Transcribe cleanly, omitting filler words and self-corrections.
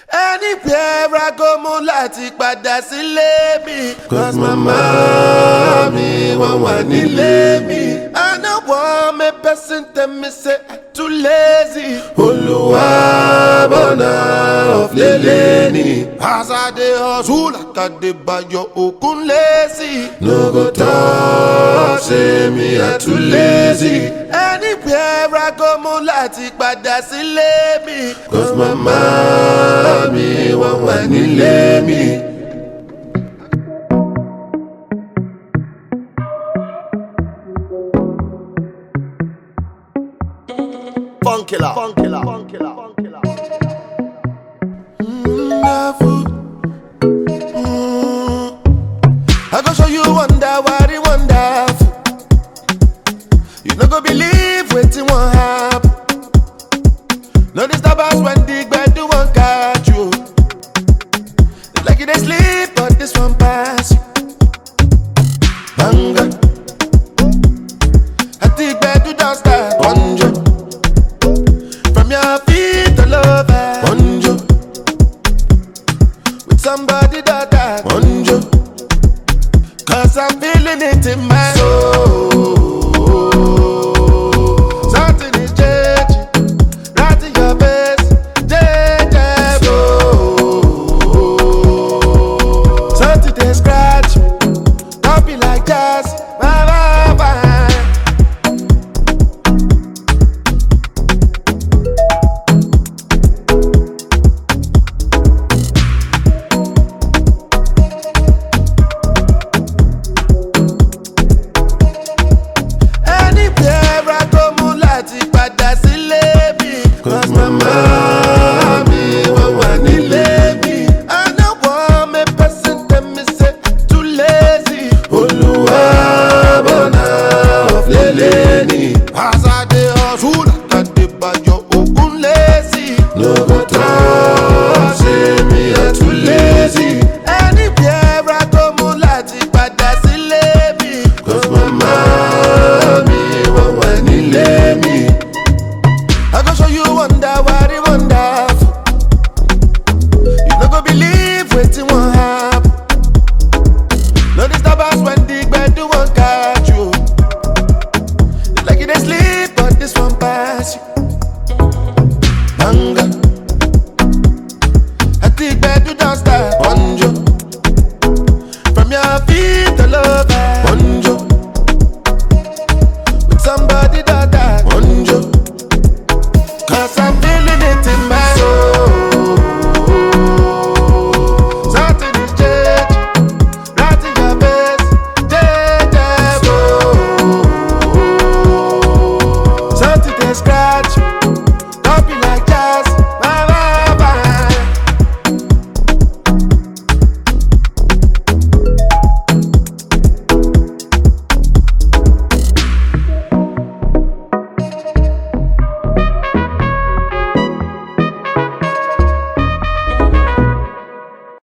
Anywhere I go mo láti padà sílé mi. 'Cause mama mi wọ́n wà nílé mi. I no want me person tell me say I too lazy. Olúwa bọ̀nà ọ̀flẹ̀lẹ̀ ni. As I dey hustle like I dey bayo okun lazy. No go talk say me I too lazy. Anywhere I go mo láti padà sílé mi. 'Cause mama mi wọ́n wà nílé mi.